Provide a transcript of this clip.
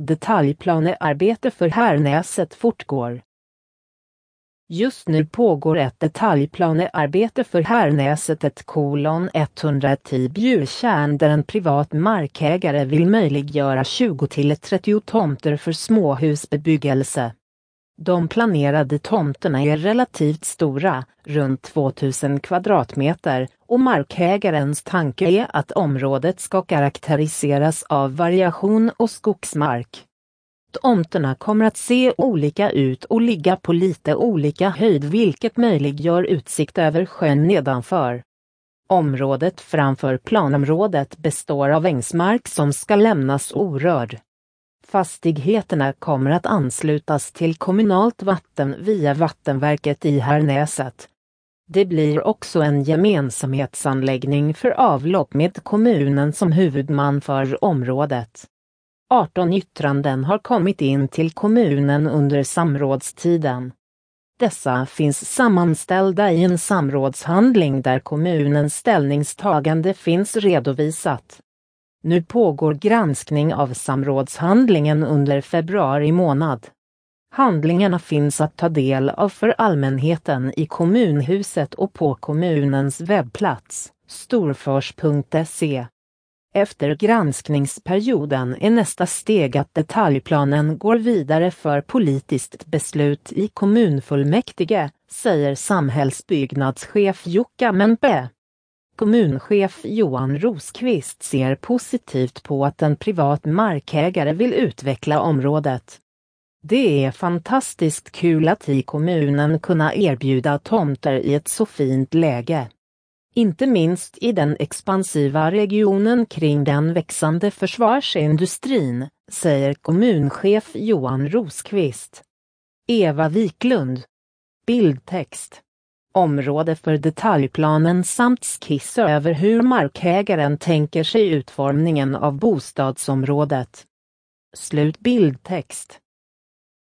Detaljplanearbete för Härnäset fortgår. Just nu pågår ett detaljplanearbete för Härnäset 1:110 Bjurtjärn där en privat markägare vill möjliggöra 20-30 tomter för småhusbebyggelse. De planerade tomterna är relativt stora, runt 2000 kvadratmeter, och markägarens tanke är att området ska karaktäriseras av variation och skogsmark. Tomterna kommer att se olika ut och ligga på lite olika höjd vilket möjliggör utsikt över sjön nedanför. Området framför planområdet består av ängsmark som ska lämnas orörd. Fastigheterna kommer att anslutas till kommunalt vatten via vattenverket i Härnäset. Det blir också en gemensamhetsanläggning för avlopp med kommunen som huvudman för området. 18 yttranden har kommit in till kommunen under samrådstiden. Dessa finns sammanställda i en samrådshandling där kommunens ställningstagande finns redovisat. Nu pågår granskning av samrådshandlingen under februari månad. Handlingarna finns att ta del av för allmänheten i kommunhuset och på kommunens webbplats, storfors.se. Efter granskningsperioden är nästa steg att detaljplanen går vidare för politiskt beslut i kommunfullmäktige, säger samhällsbyggnadschef Jukka Menpe. Kommunchef Johan Rosqvist ser positivt på att en privat markägare vill utveckla området. Det är fantastiskt kul att i kommunen kunna erbjuda tomter i ett så fint läge. Inte minst i den expansiva regionen kring den växande försvarsindustrin, säger kommunchef Johan Rosqvist. Eva Wiklund. Bildtext. Område för detaljplanen samt skiss över hur markägaren tänker sig utformningen av bostadsområdet. Slut bildtext.